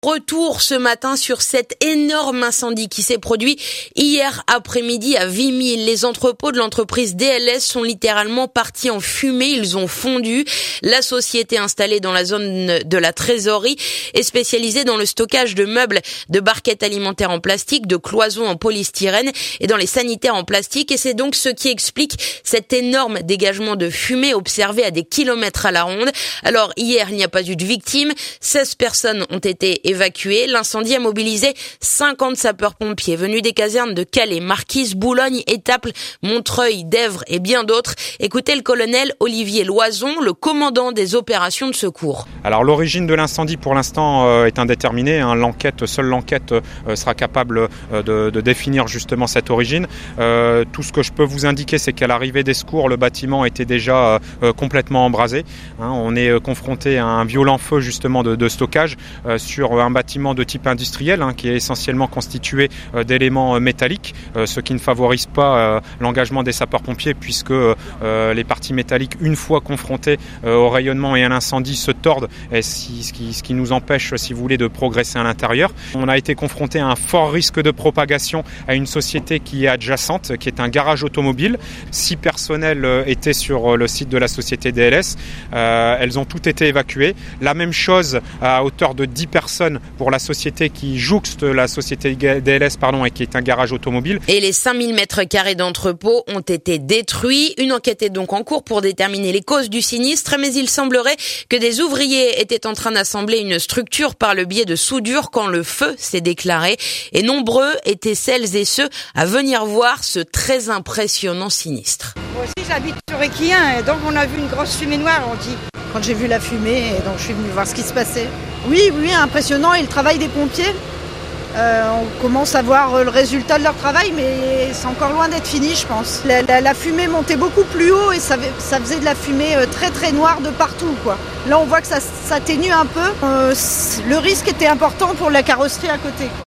Retour ce matin sur cet énorme incendie qui s'est produit hier après-midi à Vimille. Les entrepôts de l'entreprise DLS sont littéralement partis en fumée, ils ont fondu. La société installée dans la zone de la trésorerie est spécialisée dans le stockage de meubles, de barquettes alimentaires en plastique, de cloisons en polystyrène et dans les sanitaires en plastique. Et c'est donc ce qui explique cet énorme dégagement de fumée observé à des kilomètres à la ronde. Alors hier, il n'y a pas eu de victimes, 16 personnes ont été évacués. L'incendie a mobilisé 50 sapeurs-pompiers venus des casernes de Calais, Marquise, Boulogne, Étaples, Montreuil, Dèvres et bien d'autres. Écoutez le colonel Olivier Loison, le commandant des opérations de secours. Alors l'origine de l'incendie pour l'instant est indéterminée. Seule l'enquête sera capable de définir justement cette origine. Tout ce que je peux vous indiquer, c'est qu'à l'arrivée des secours, le bâtiment était déjà complètement embrasé. On est confronté à un violent feu justement de stockage sur un bâtiment de type industriel qui est essentiellement constitué d'éléments métalliques, ce qui ne favorise pas l'engagement des sapeurs-pompiers puisque les parties métalliques, une fois confrontées au rayonnement et à l'incendie, se tordent, et ce qui nous empêche, si vous voulez, de progresser à l'intérieur. On a été confronté à un fort risque de propagation à une société qui est adjacente, qui est un garage automobile. 6 personnels étaient sur le site de la société DLS. Elles ont toutes été évacuées. La même chose à hauteur de 10 personnes pour la société qui jouxte la société DLS et qui est un garage automobile. Et les 5000 mètres carrés d'entrepôt ont été détruits. Une enquête est donc en cours pour déterminer les causes du sinistre, mais il semblerait que des ouvriers étaient en train d'assembler une structure par le biais de soudure quand le feu s'est déclaré. Et nombreux étaient celles et ceux à venir voir ce très impressionnant sinistre. Moi aussi j'habite sur Équien et donc on a vu une grosse fumée noire, on dit. Quand j'ai vu la fumée, et donc je suis venue voir ce qui se passait. Oui, impressionnant, et le travail des pompiers. On commence à voir le résultat de leur travail, mais c'est encore loin d'être fini, je pense. La fumée montait beaucoup plus haut et ça faisait de la fumée très très noire de partout, quoi. Là, on voit que ça s'atténue un peu. Le risque était important pour la carrosserie à côté.